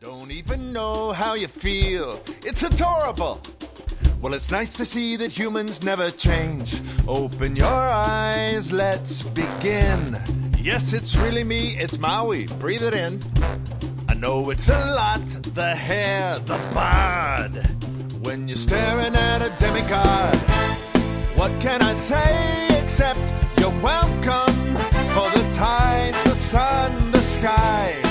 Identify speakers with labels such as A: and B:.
A: don't even know how you feel. It's adorable. Well, it's nice to see that humans never change. Open your eyes, let's begin. Yes, it's really me, it's Maui. Breathe it in. I know it's a lot, the hair, the bod. When you're staring at a demigod, what can I say except you're welcome? For the tides, the sun, the sky,